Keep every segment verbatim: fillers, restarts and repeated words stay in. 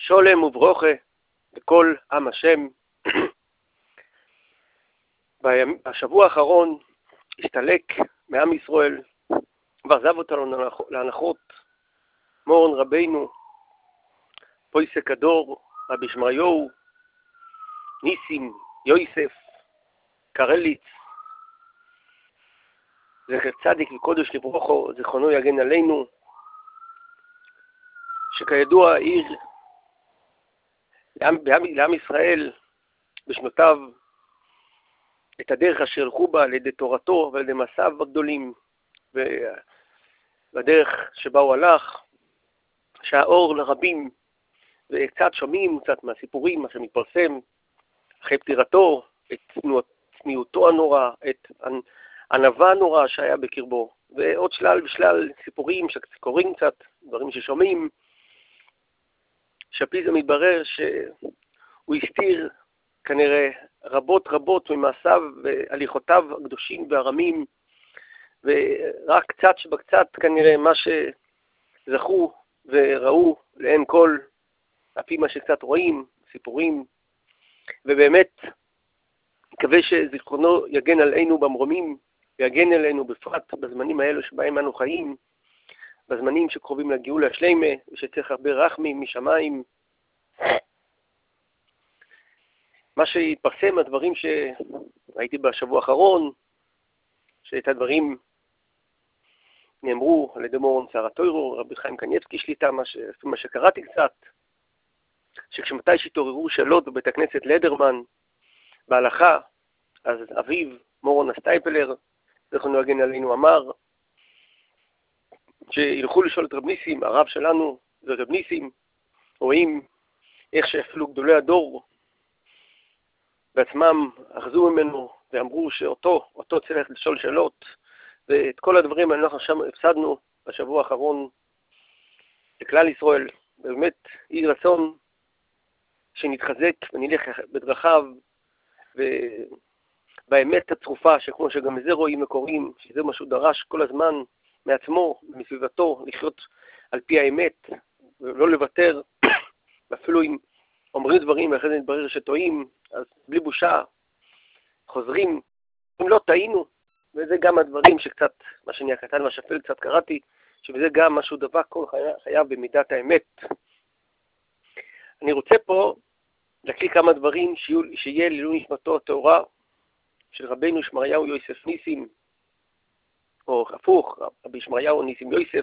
שולם וברוכה לכל עם השם. בשבוע האחרון הסתלק מעם ישראל ועזב אותנו להנחות מורן רבינו, פויסק הדור, רבי שמריהו, ניסים, יוסף, קרליץ, זכר צדיק וקודש לברוכו, זכרונו יגן עלינו, שכידוע העיר לעם, לעם ישראל בשנותיו את הדרך אשר הלכו בה על ידי תורתו ועל ידי מעשיו הגדולים, והדרך שבה הוא הלך, שהאור לרבים, וקצת שומעים קצת מהסיפורים, מה שמתפרסם אחרי פטירתו, את צניעותו הנורא, את ענווה הנורא שהיה בקרבו, ועוד שלל ושלל סיפורים שקוראים קצת, דברים ששומעים, שפי זה מתברר שהוא הסתיר כנראה רבות רבות ממעשיו והליכותיו הקדושים והרמים, ורק קצת שבקצת כנראה מה שזכו וראו לעין כל, על פי מה שקצת רואים, סיפורים, ובאמת מקווה שזיכרונו יגן עלינו במרומים, ויגן עלינו בפרט בזמנים האלו שבהם אנו חיים, בזמנים שקרובים לגאולה השלמה, ושצריך הרבה רחמים משמיים. מה שהתפרסם, הדברים שראיתי בשבוע האחרון, שאת הדברים נאמרו על ידי מורן שר התוירו, רבי חיים קניבסקי שליטה, מה, ש... מה שקראתי קצת, שכשמתי שהתעוררו שאלות בבית הכנסת לדרמן, בהלכה, אז אביו, מורן הסטייפלר, זכרונו יגן עלינו, אמר, שילכו לשאול את רב ניסים, הרב שלנו זה רב ניסים, רואים איך שאפילו גדולי הדור בעצמם אחזו ממנו ואמרו שאותו, אותו צריך לשאול שאלות, ואת כל הדברים אנחנו עכשיו הפסדנו בשבוע האחרון לכלל ישראל. באמת יהי רצון שנתחזק ונלך בדרכיו ובאמת הצרופה, שכמו שגם זה רואים וקוראים, שזה משהו דרש כל הזמן מעצמו, מסביבתו, לחיות על פי האמת ולא לוותר, ואפילו אם אומרים דברים ואחרי זה נתברר שטועים, אז בלי בושה חוזרים, אם לא טעינו, וזה גם הדברים שקצת, מה שאני הקטן והשפל קצת קראתי, שזה גם משהו דבק כל חייו במידת האמת. אני רוצה פה להקריא כמה דברים שיהיו, שיהיה לעילוי נשמתו הטהורה של רבינו שמריהו יוסף ניסים, או הפוך, רבי שמריהו ניסים יוסף,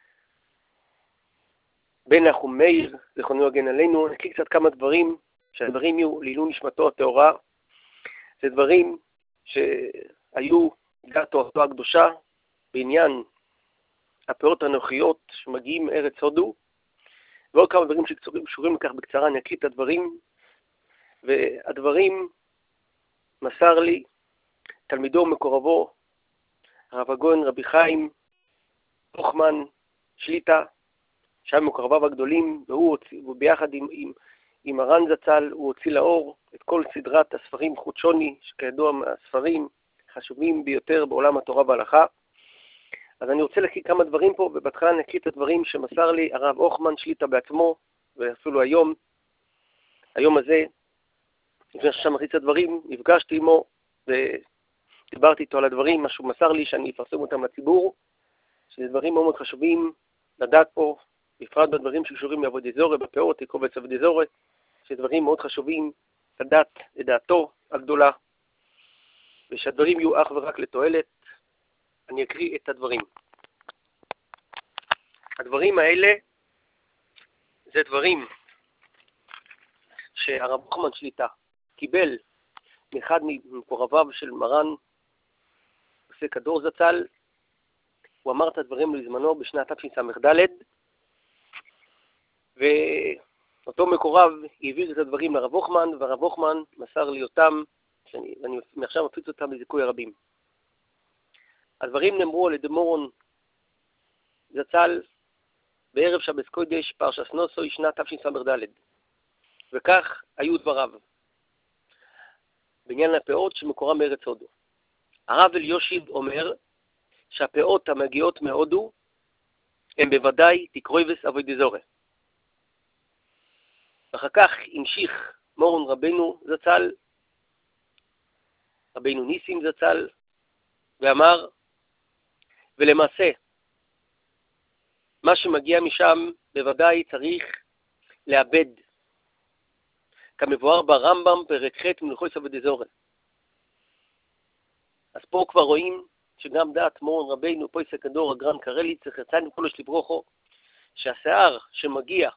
בן נחום מאיר, זכרונו יגן עלינו. נקריא קצת כמה דברים, שהדברים יהיו לעילוי נשמתו הטהורה. זה דברים שהיו בגלל תורתו הקדושה, בעניין הפאות הנוחיות שמגיעים מארץ הודו, ועוד כמה דברים שקשורים לכך בקצרה. אני אקריא את הדברים, והדברים מסר לי תלמידו ומקורבו, הרב הגאון רבי חיים הוכמן שליטה, שהיה מקורביו הגדולים, והוא ביחד עם, עם, עם הר"ן זצ"ל, הוא הוציא לאור את כל סדרת הספרים חודשוני, שכידוע מהספרים חשובים ביותר בעולם התורה וההלכה. אז אני רוצה להקריא כמה דברים פה, ובהתחלה נקריא את הדברים שמסר לי הרב הוכמן שליטה בעצמו, ואפילו היום, היום הזה, לפני ששם אחרי את הדברים, נפגשתי עמו, ודיברתי איתו על הדברים, משהו מסר לי שאני אפרסם אותם לציבור, שזה דברים מאוד מאוד חשובים לדעת פה, בפרט בדברים שקשורים לעבודת זורע, בפאות, קובץ עבודת זורע, שזה דברים מאוד חשובים לדעת את דעתו הגדולה, ושהדברים יהיו אך ורק לתועלת. אני אקריא את הדברים. הדברים האלה זה דברים שהרב הוכמן שליטה קיבל מאחד ממקורביו של מרן פוסק הדור זצ"ל. הוא אמר את הדברים לזמנו בשנת תשס"ד, ואותו מקורב העביר את הדברים לרב הוכמן, והרב הוכמן מסר לי אותם, שאני, ואני מעכשיו מפיץ אותם לזיכוי הרבים. הדברים נאמרו על ידי מורן זצ"ל בערב שבת קודש פרשת נוסוי שנת תשס"ד, וכך היו דבריו בעניין הפאות שמקורם מארץ הודו. הרב אליושיב אומר שהפאות המגיעות מהודו הם בוודאי תקרויבס עבודת זורע. אחר כך המשיך מורן רבנו זצ"ל, רבנו ניסים זצ"ל, ואמר, ולמעשה, מה שמגיע משם בוודאי צריך לאבד, כמבואר ברמב"ם פרק ח' מלכות סבא דזורי. אז פה כבר רואים שגם דעת מורן רבנו פויסק הדור הגרן קרליץ זכר קודש לברוכו, שהשיער שמגיע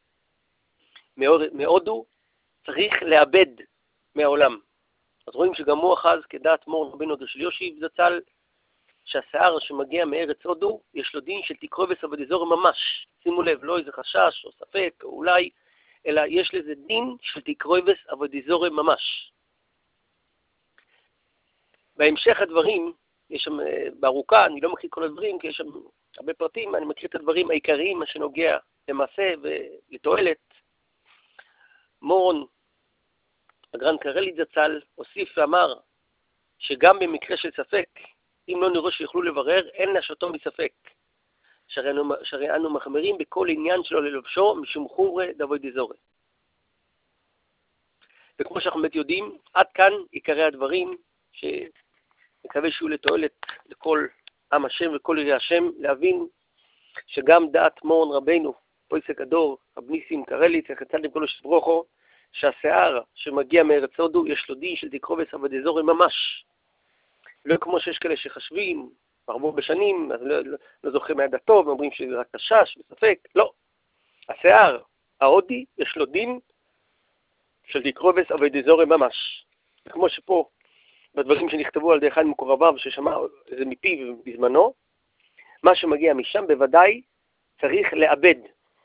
מהודו צריך לאבד מהעולם. אז רואים שגם הוא אחז כדעת מורן רבנו של יושיב זצ"ל, שהשיער שמגיע מארץ הודו יש לו דין של תקרובת סבא דזורי ממש. שימו לב, לא איזה חשש או ספק או אולי, אלא יש לזה דין של תקרובת סבא דזורי ממש. בהמשך הדברים, יש שם בארוכה, אני לא מכיר כל הדברים, כי יש שם הרבה פרטים, אני מכיר את הדברים העיקריים, מה שנוגע למעשה ולתועלת. מורן הגרן קרליץ זצ"ל הוסיף ואמר שגם במקרה של ספק, אם לא נראה שיוכלו לברר, אין להשעותו מספק. שהרי אנו, שהרי אנו מחמירים בכל עניין שלו ללבשו, משום חומרי דבוי דזורי. וכמו שאנחנו באמת יודעים, עד כאן עיקרי הדברים, שמקווה שיהיו לתועלת לכל עם השם וכל יראי השם, להבין שגם דעת מורן רבנו, פויסק הדור, רב ניסים קרליץ, זכר קודש לברוכו, שהשיער שמגיע מארץ הודו, יש לו דין של תקרובת סבא דזורי ממש. לא כמו שיש כאלה שחשבים, הרבה בשנים, אז לא, לא, לא זוכרים מהיד הטוב, אומרים שזה רק חשש וספק, לא. השיער ההודי יש לו דין של תקרובת סבא דזורי ממש. כמו שפה, בדברים שנכתבו על ידי אחד מקורביו, ששמע זה מפיו בזמנו, מה שמגיע משם בוודאי צריך לאבד.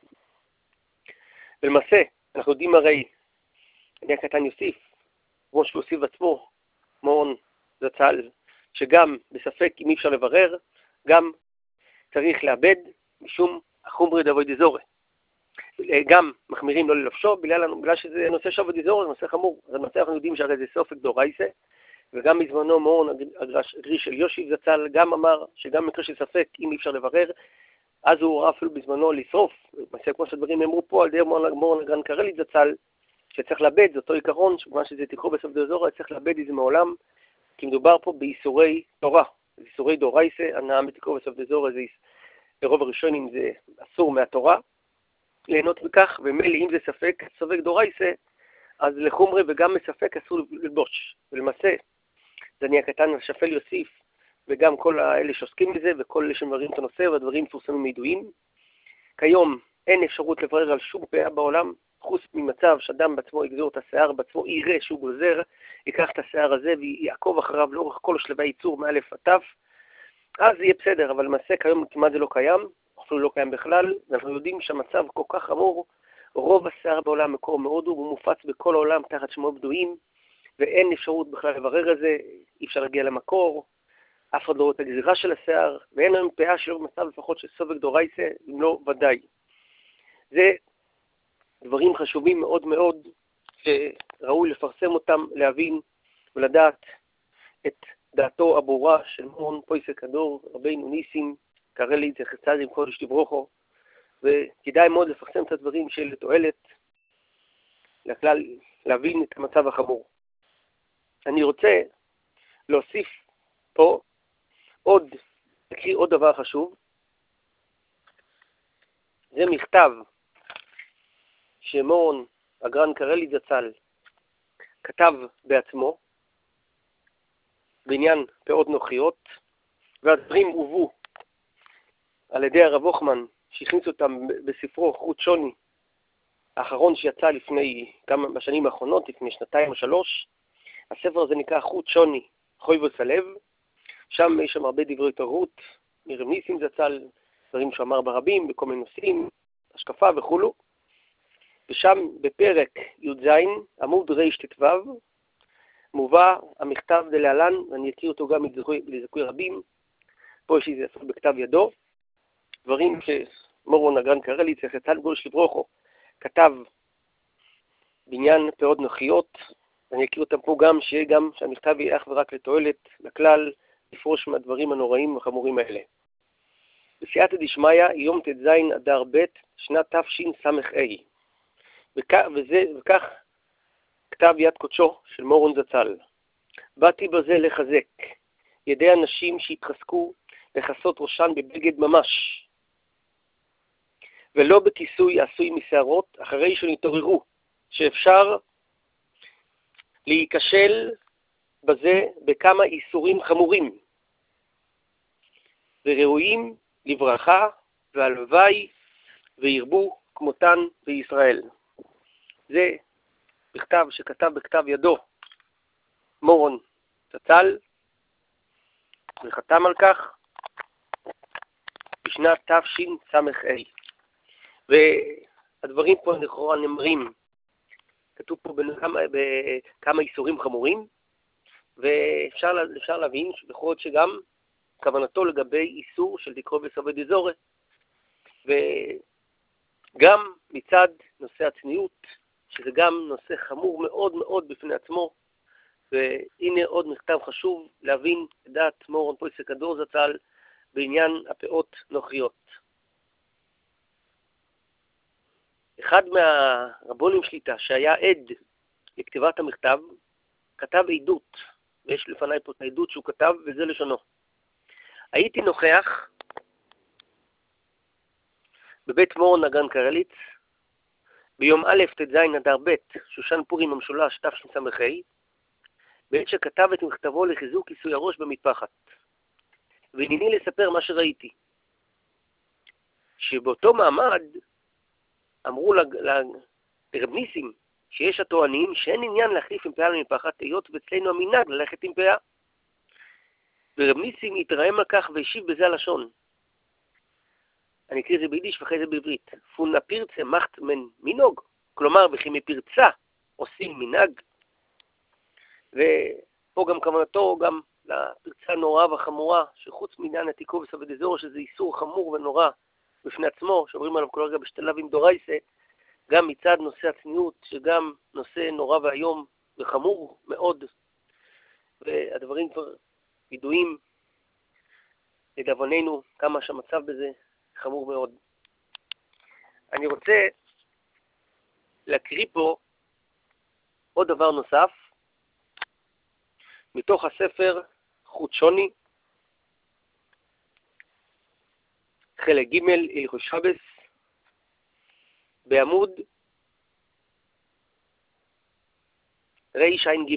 ולמעשה, אנחנו יודעים הרי, אני הקטן יוסיף, כמו שהוא הוסיף עצמו, מורן זצ"ל, שגם בספק אם אי אפשר לברר, גם צריך לאבד משום החומרי דבוי דזורי. גם מחמירים לא ללבשו, בגלל, בגלל שזה נושא שבוי דזורי, זה נושא חמור. אז למעשה אנחנו יודעים שהרי זה סופק דורייסה, וגם בזמנו מורן הגריש של יושיב זצ"ל גם אמר שגם במקרה של ספק אם אי אפשר לברר, אז הוא הורה אפילו בזמנו לשרוף. למעשה כמו שהדברים אמרו פה על ידי מורן הגרן קרליץ זצ"ל, שצריך לאבד, זה אותו עיקרון, שכמו שזה תקרובת סבא דזורי, צריך לאבד את זה מעולם, כי מדובר פה באיסורי תורה, איסורי דורייסה, הנאה מתקרובת סבא דזורי, זה ברוב הראשונים זה אסור מהתורה, ליהנות בכך, ומילא אם זה ספק, ספק דורייסה, אז לחומרי וגם מספק אסור ללבוש. ולמעשה, זה אני הקטן השפל יוסיף, וגם כל האלה שעוסקים בזה, וכל אלה שמבררים את הנושא, והדברים מפורסמים מידועים. כיום אין אפשרות לברר על שום פאה בעולם, חוץ ממצב שאדם בעצמו יגזור את השיער, בעצמו יראה שהוא גוזר, ייקח את השיער הזה ויעקוב אחריו לאורך כל שלבי הייצור מאלף עד תף, אז יהיה בסדר, אבל למעשה כיום כמעט זה לא קיים, אפילו לא קיים בכלל, ואנחנו יודעים שהמצב כל כך חמור, רוב השיער בעולם מקור מהודו, הוא מופץ בכל העולם תחת שמו בדויים, ואין אפשרות בכלל לברר את זה, אי אפשר להגיע למקור, אף אחד לא רואה את הגזירה של השיער, ואין לנו פאה שלא במצב לפחות של סופק דורייסה, אם לא ודאי. זה דברים חשובים מאוד מאוד, שראוי לפרסם אותם, להבין ולדעת את דעתו הברורה של מורן פויסק הדור, רבנו ניסים קרליץ זכר קודש לברוכו, וכדאי מאוד לפרסם את הדברים של תועלת, לכלל להבין את המצב החמור. אני רוצה להוסיף פה עוד, להקריא עוד דבר חשוב. זה מכתב שמורן הגרן קרליץ זצ"ל כתב בעצמו בעניין פאות נוחיות, והדברים הובאו על ידי הרב הוכמן שהכניס אותם בספרו חוט שוני האחרון שיצא לפני כמה בשנים האחרונות, לפני שנתיים או שלוש. הספר הזה נקרא חוט שוני חויבוס הלב, שם יש שם הרבה דברי תורות מרב ניסים זצ"ל, דברים שאמר ברבים בכל מיני נושאים, השקפה וכולו. ושם בפרק י"ז עמוד רט"ו מובא המכתב דלהלן, ואני אקריא אותו גם לזכוי רבים. פה יש איזה ספר בכתב ידו, דברים שמורן הגרן קרליץ זכר קודש לברוכו כתב בעניין פאות נוחיות. אני אקריא אותם פה גם, שיהיה גם שהמכתב יהיה אך ורק לתועלת לכלל, לפרוש מהדברים הנוראים והחמורים האלה. בסייעתא דשמיא, יום ט"ז אדר ב' שנת תשס"ה. וכך, וזה, וכך כתב יד קודשו של מורון זצ"ל. באתי בזה לחזק ידי אנשים שהתחזקו לכסות ראשן בבגד ממש, ולא בכיסוי עשוי משערות, אחרי שנתעוררו שאפשר להיכשל בזה בכמה איסורים חמורים, וראויים לברכה והלוואי וירבו כמותן בישראל. זה בכתב שכתב בכתב ידו מורון זצ"ל, וחתם על כך בשנת תשס"ה. והדברים פה לכאורה נאמרים, כתוב פה בכמה, בכמה איסורים חמורים, ואפשר אפשר להבין שבכל זאת שגם כוונתו לגבי איסור של תקרוב וסווי דזורי, וגם מצד נושא הצניעות, שזה גם נושא חמור מאוד מאוד בפני עצמו. והנה עוד מכתב חשוב להבין את דעת מורון פויסק הדור זצ"ל בעניין הפאות נוכריות. אחד מהרבונים שליטה שהיה עד לכתיבת המכתב כתב עדות, ויש לפניי פה את העדות שהוא כתב, וזה לשונו: הייתי נוכח בבית מורון נגן קרליץ ביום א' ט"ז אדר ב' שושן פורים המשולש תשס"ה, בעת שכתב את מכתבו לחיזוק כיסוי הראש במטפחת. והנני לספר מה שראיתי, שבאותו מעמד אמרו לרב ניסים שיש הטוענים שאין עניין להחליף עם פאה למטפחת, היות ואצלנו המנהג ללכת עם פאה. ורב ניסים התרעם על כך והשיב בזה הלשון, אני אקריא את זה ביידיש ואחרי זה בעברית: פונה פירצה מחט מן מינוג, כלומר וכי מפרצה עושים מנהג. ופה גם כוונתו גם לפרצה הנוראה והחמורה, שחוץ מעניין התיקוב וסווי דזורי, שזה איסור חמור ונורא בפני עצמו, שאומרים עליו כל רגע בשתלבים דורייסה, גם מצד נושא הצניעות, שגם נושא נורא והיום וחמור מאוד, והדברים כבר ידועים לדאבוננו כמה שהמצב בזה חמור מאוד. אני רוצה להקריא פה עוד דבר נוסף מתוך הספר חוט שוני, חלק ג' הלכות שבס, בעמוד רע"ג.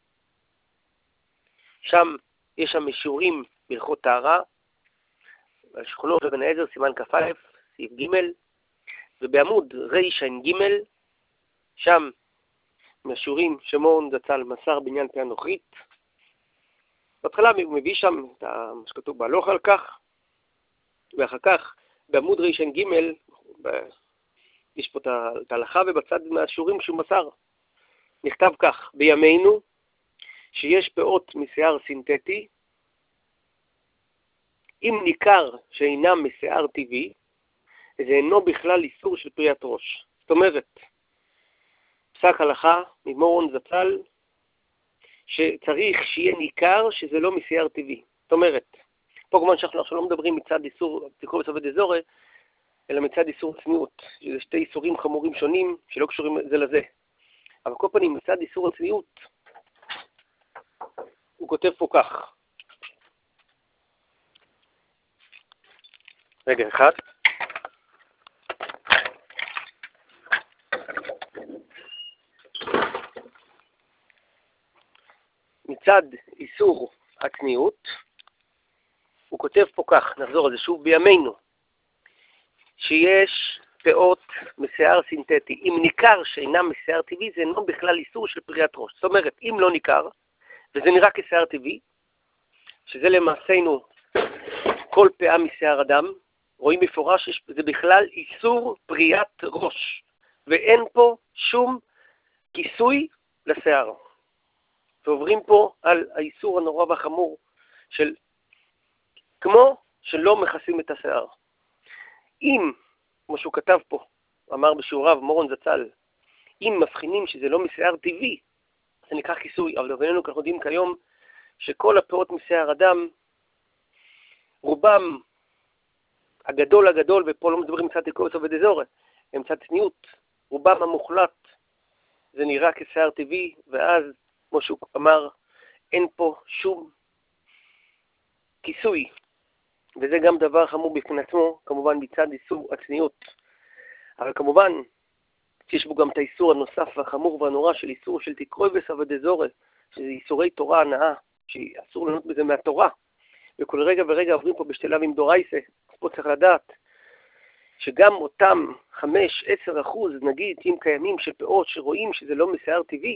שם יש שם שיעורים בהלכות טהרה, שכונות אבן העזר, סימן כ"א, סעיף ג', ובעמוד רע"ג, שם מהשיעורים שמורון זצ"ל מסר בעניין פאה נוכרית. בהתחלה הוא מביא שם את מה שכתוב בהלכה על כך, ואחר כך בעמוד רע"ג יש פה את ההלכה, ובצד מהשיעורים שהוא מסר נכתב כך: בימינו שיש פאות משיער סינתטי, אם ניכר שאינם משיער טבעי, זה אינו בכלל איסור של פריית ראש. זאת אומרת, פסק הלכה ממורון זצ"ל שצריך שיהיה ניכר שזה לא משיער טבעי. זאת אומרת, פה כמובן שאנחנו עכשיו לא מדברים מצד איסור תיקרוב וסווי דזורי, אלא מצד איסור צניעות. זה שתי איסורים חמורים שונים שלא קשורים זה לזה. אבל כל פנים, מצד איסור הצניעות, הוא כותב פה כך. רגע אחד. מצד איסור הצניעות, הוא כותב פה כך, נחזור על זה שוב: בימינו שיש פאות משיער סינתטי, אם ניכר שאינם משיער טבעי, זה אינו בכלל איסור של פריית ראש. זאת אומרת, אם לא ניכר, וזה נראה כשיער טבעי, שזה למעשינו כל פאה משיער אדם, רואים מפורש שזה בכלל איסור פריית ראש, ואין פה שום כיסוי לשיער. ועוברים פה על האיסור הנורא והחמור של כמו שלא מכסים את השיער. אם, כמו שהוא כתב פה, אמר בשיעוריו מורון זצ"ל, אם מבחינים שזה לא משיער טבעי, זה נקרא כיסוי. אבל לביננו אנחנו יודעים כיום שכל הפאות משיער אדם, רובם הגדול הגדול, ופה לא מדברים מצד תיקרוב וסווי דזורי, הם מצד צניעות, רובם המוחלט זה נראה כשיער טבעי, ואז, כמו שהוא אמר, אין פה שום כיסוי. וזה גם דבר חמור בפני עצמו, כמובן מצד איסור הצניעות. אבל כמובן, שיש בו גם את האיסור הנוסף והחמור והנורא של איסור של תקרויבס ודזורי, שזה איסורי תורה הנאה, שאסור ליהנות בזה מהתורה. וכל רגע ורגע עוברים פה בשתלה עם דורייסה, אז פה צריך לדעת שגם אותם חמש עד עשר אחוז, נגיד, אם קיימים של פאות שרואים שזה לא משיער טבעי,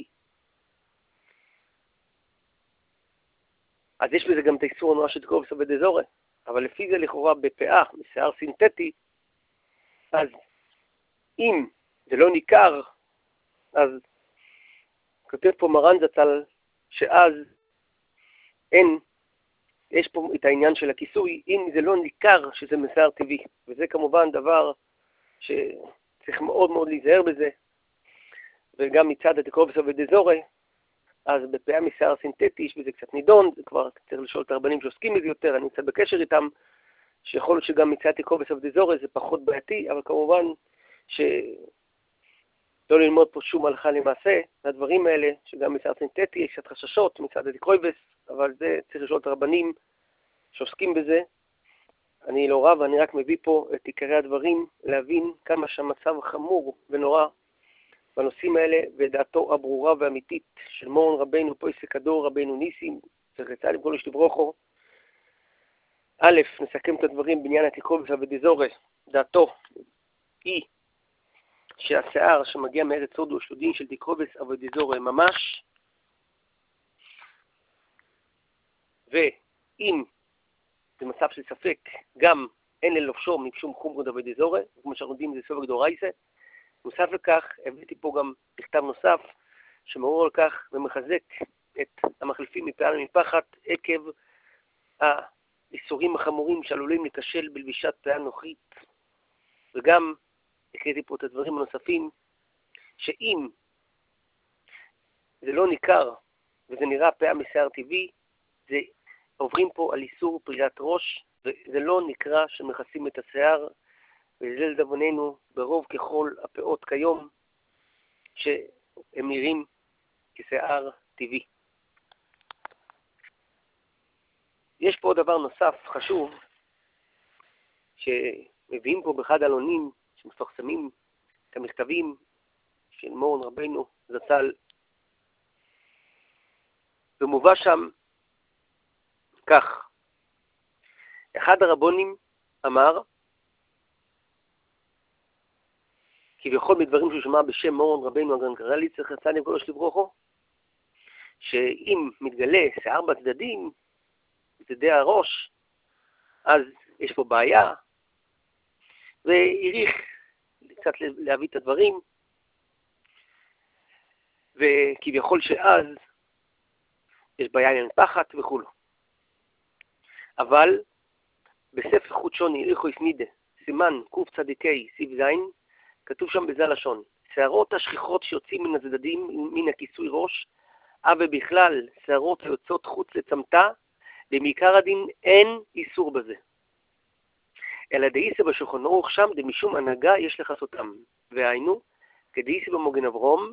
אז יש בזה גם את האיסור הנורא של תקרויבס ודזורי. אבל לפי זה לכאורה בפאה, משיער סינתטי, אז אם זה לא ניכר, אז כותב פה מרן זצ"ל שאז אין, יש פה את העניין של הכיסוי, אם זה לא ניכר שזה משיער טבעי. וזה כמובן דבר שצריך מאוד מאוד להיזהר בזה. וגם מצד התקרויבס ודזורי, אז בפאה משיער סינתטי יש בזה קצת נידון, זה כבר צריך לשאול את הרבנים שעוסקים בזה יותר, אני נמצא בקשר איתם, שיכול להיות שגם מצד התקרויבס ודזורי זה פחות בעייתי, אבל כמובן שלא ללמוד פה שום הלכה למעשה, הדברים האלה, שגם משיער סינתטי יש קצת חששות מצד התקרויבס, אבל זה צריך לשאול את הרבנים שעוסקים בזה. אני לא רב, אני רק מביא פה את עיקרי הדברים, להבין כמה שהמצב חמור ונורא בנושאים האלה, ודעתו הברורה והאמיתית של מורן רבינו פויסק הדור רבינו ניסים, זכר עם כל השתברוכו. א', נסכם את הדברים בעניין התקרויבס ודזורי. דעתו היא שהשיער שמגיע מארץ הודו הוא שלודין של תקרויבס ודזורי ממש, ואם זה מצב של ספק, גם אין ללובשו משום חומרא ודזורי, כמו שאנחנו יודעים זה סובג דאורייתא. נוסף לכך, הבאתי פה גם מכתב נוסף שמעורר על כך ומחזק את המחליפים מפאה ומפחת עקב האיסורים החמורים שעלולים להיכשל בלבישת פאה נוחית. וגם הקראתי פה את הדברים הנוספים, שאם זה לא ניכר וזה נראה פאה משיער טבעי, זה עוברים פה על איסור פריאת ראש, וזה לא נקרא שמכסים את השיער, וזה לדאבוננו ברוב ככל הפאות כיום שהם נראים כשיער טבעי. יש פה דבר נוסף חשוב שמביאים פה באחד העלונים שמפרסמים את המכתבים של מורן רבינו זצ"ל, ומובא שם כך: אחד הרבונים אמר, כביכול מדברים שהוא שמע בשם מורן רבינו הגרנקרלי, צריך לצד עם כל השתברוכו, שאם מתגלה שיער בצדדים, בצדדי הראש, אז יש פה בעיה, והעריך קצת להביא את הדברים, וכביכול שאז יש בעיה עם פחת וכו'. אבל בספר חודשוני הלכות נידה, סימן קצ"ה סיב זין, כתוב שם בזה לשון: שערות השכיחות שיוצאים מן הצדדים, מן הכיסוי ראש, אבל בכלל שערות היוצאות חוץ לצמתה, במעיקר הדין אין איסור בזה. אלא דאיסא בשולחן ערוך שם, דמשום הנהגה יש לכסותם. והיינו, כדאיסא במגן אברום,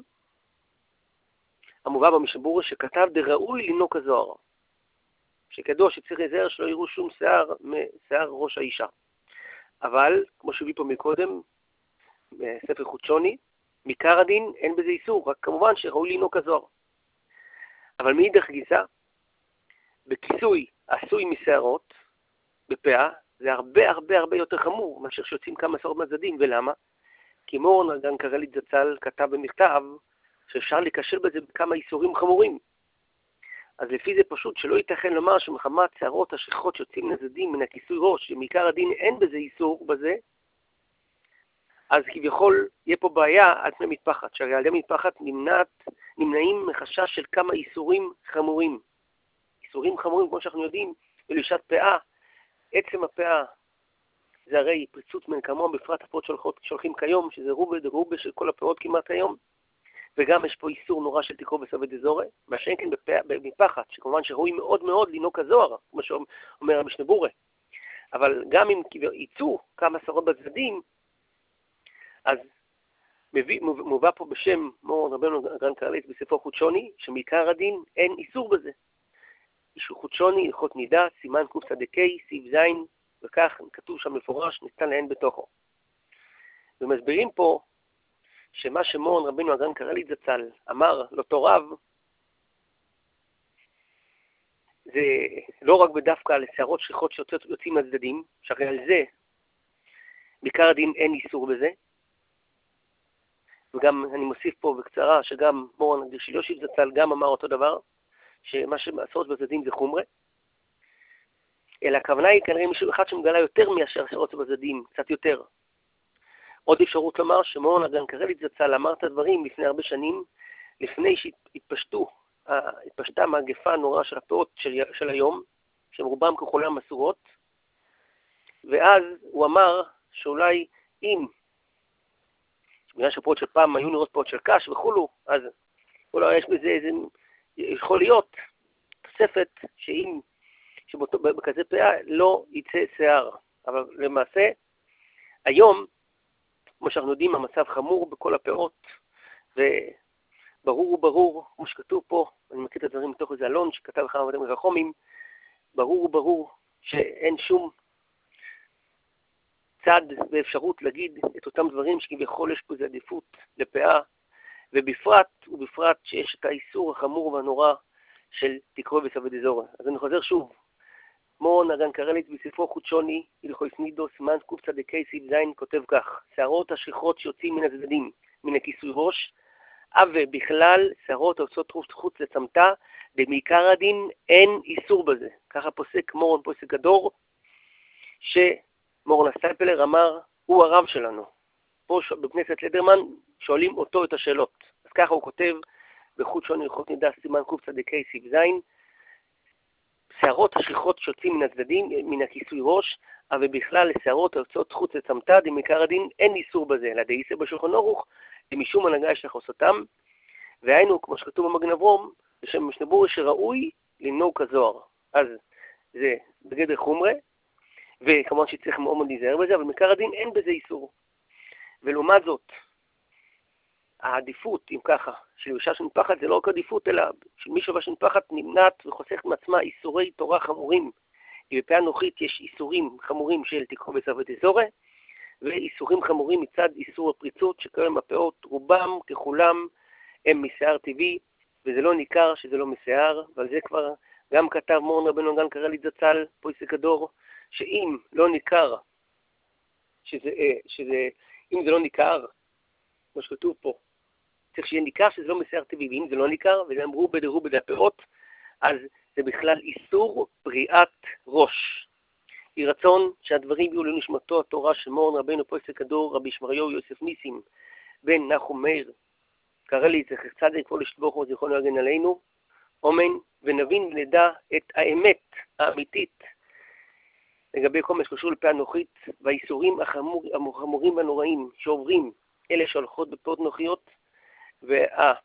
המובא במשנה ברורה, שכתב דראוי לינוק הזוהר, שכדוע שצריך להיזהר שלא יראו שום שיער משיער ראש האישה. אבל, כמו שהביא פה מקודם, בספר חודשוני, מעיקר הדין אין בזה איסור, רק כמובן שראוי לינוק הזוהר. אבל מאידך גיסא, בכיסוי עשוי משערות, בפאה, זה הרבה הרבה הרבה יותר חמור מאשר שיוצאים כמה שערות מהצדדים. ולמה? כי מורן הגרנקרלי זצ"ל כתב במכתב שאפשר להיכשל בזה בכמה איסורים חמורים. אז לפי זה פשוט שלא ייתכן לומר שמחמת שערות השכיחות שיוצאים מהצדדים מן הכיסוי ראש, שמעיקר הדין אין בזה איסור בזה, אז כביכול יהיה פה בעיה על פני מטפחת, שהרי על ידי מטפחת נמנעת, נמנעים מחשש של כמה איסורים חמורים. איסורים חמורים, כמו שאנחנו יודעים, בלבישת פאה, עצם הפאה זה הרי פריצות מן כמוה, בפרט הפאות שהולכים כיום, שזה רובה דרובה של כל הפאות כמעט היום, וגם יש פה איסור נורא של תקרויבס ודזורי, מה שאין כן במטפחת, שכמובן שראוי מאוד מאוד לינוק הזוהר, כמו שאומר המשנה ברורה. אבל גם אם יצאו כמה שערות בצדדים, אז מביא, מובא פה בשם מורן רבנו גרן קרליץ בספרו חודשוני, שמעיקר הדין אין איסור בזה. אישור חודשוני, הלכות נידה, סימן קצ"ק, סעיף זין, וכך כתוב שם מפורש, ניתן לעין בתוכו. ומסבירים פה שמה שמורן רבנו הגרן קרליץ זצ"ל אמר לאותו רב, זה לא רק בדווקא על שערות שכחות שיוצאים מהצדדים, שהרי על זה בעיקר הדין אין איסור בזה, וגם אני מוסיף פה בקצרה שגם מורן דרשיליושיב זצ"ל גם אמר אותו דבר, שמה שעשרות בצדדים זה חומרה, אלא הכוונה היא כנראה מישהו אחד שמגלה יותר מאשר שערות בצדדים, קצת יותר. עוד אפשרות לומר שמורן הגרן קרליץ זצ"ל אמר את הדברים לפני הרבה שנים, לפני שהתפשטו, התפשטה מהגפה הנוראה של הפאות של, של היום, שהם רובם ככולם מסורות, ואז הוא אמר שאולי אם, בגלל שהפאות של פעם היו נראות פאות של קש וכולו, אז אולי יש בזה איזה, יכול להיות תוספת שאם, שבכזה פאה לא יצא שיער. אבל למעשה, היום, כמו שאנחנו יודעים, המצב חמור בכל הפאות, וברור וברור, כמו שכתוב פה, אני מכיר את הדברים מתוך איזה אלון שכתב אחד מהמדעים רחומים, ברור וברור שאין שום צד ואפשרות להגיד את אותם דברים שכביכול יש פה איזו עדיפות לפאה, ובפרט, ובפרט שיש את האיסור החמור והנורא של תקרוא וסעבד אזור. אז אני חוזר שוב, מורן הגרן קרליץ בספרו חודשוני, הלכות נידה, סימן קצ"ק סעיף זין, כותב כך, שערות השכחות שיוצאים מן הצדדים, מן הכיסוי ראש, אבל בכלל שערות היוצאות חוץ לצמתה, במעיקר הדין אין איסור בזה. ככה פוסק מורן פוסק גדור, שמורן הסטייפלר אמר, הוא הרב שלנו. פה בכנסת לדרמן שואלים אותו את השאלות. אז ככה הוא כותב בחודשוני הלכות נידה, סימן קצ"ק סעיף זין, שערות השכחות שיוצאים מן הצדדים, מן הכיסוי ראש, אבל בכלל לשערות היוצאות חוץ לצמתה, במעיקר הדין אין איסור בזה, אלא דאיסר בשולחן ערוך, משום הנהגה יש לחוסותם, והיינו, כמו שכתוב במגן אברום, בשם משנה ברורה שראוי לנהוג כזוהר. אז זה בגדר חומרה, וכמובן שצריך מאוד מאוד להיזהר בזה, אבל בעיקר הדין אין בזה איסור. ולעומת זאת, העדיפות, אם ככה, של אישה שנפחת, זה לא רק עדיפות, אלא שמי שווה שנפחת נמנעת וחוסכת מעצמה איסורי תורה חמורים. כי בפאה נוחית יש איסורים חמורים של תקרוא וסעבד אזור, ואיסורים חמורים מצד איסור הפריצות, שכיום הפאות רובם ככולם הם משיער טבעי, וזה לא ניכר שזה לא משיער, ועל זה כבר גם כתב מורן רבנו גרן קרליץ זצ"ל, פוסק גדור, שאם לא ניכר, שזה, שזה, אם זה לא ניכר, כמו שכתוב פה, צריך שיהיה ניכר שזה לא משיער טבעי, ואם זה לא ניכר, וזה אמרו בדרו בדי הפאות, אז זה בכלל איסור בריאת ראש. יהי רצון שהדברים יהיו לנשמתו התורה של מורן רבנו פוסק גדור, רבי שמריהו יוסף ניסים, בן נחום מאיר קרליץ, זכר צדיק כבוד לשבחו וזיכרונו יגן עלינו, אמן, ונבין ונדע את האמת האמיתית לגבי כל מה שקשור לפאה נוחית, והאיסורים החמור, החמורים והנוראים שעוברים אלה שהולכות בפאות נוחיות, והשכר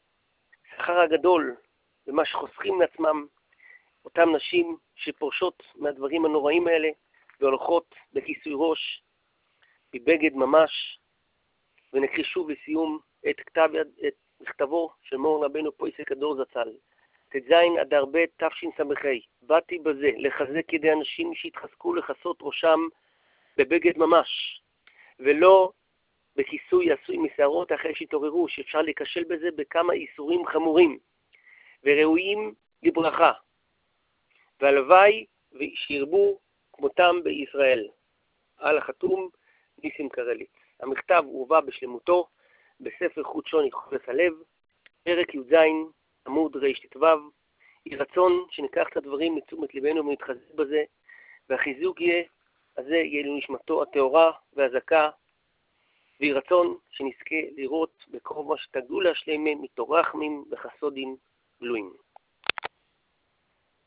הגדול ומה שחוסכים לעצמם אותם נשים שפורשות מהדברים הנוראים האלה והולכות בכיסוי ראש, בבגד ממש. ונקריא שוב לסיום את כתב יד, את מכתבו של מורן רבנו פוסק גדור זצ"ל. ט"ז אדר ב' תשס"ה. באתי בזה לחזק ידי אנשים שהתחזקו לכסות ראשם בבגד ממש, ולא בכיסוי עשוי משערות אחרי שהתעוררו, שאפשר להיכשל בזה בכמה איסורים חמורים וראויים לברכה, והלוואי שירבו כמותם בישראל. על החתום ניסים קרליץ. המכתב הובא בשלמותו בספר חודשוני חפץ הלב, פרק י"ז עמוד רט"ו. יהי רצון שניקח את הדברים לתשומת ליבנו ונתחזק בזה, והחיזוק יהיה, הזה יהיה לנשמתו הטהורה והזכה, ויהי רצון שנזכה לראות בקרוב מה שתגדו להשלמה מתורה רחמים וחסודים גלויים.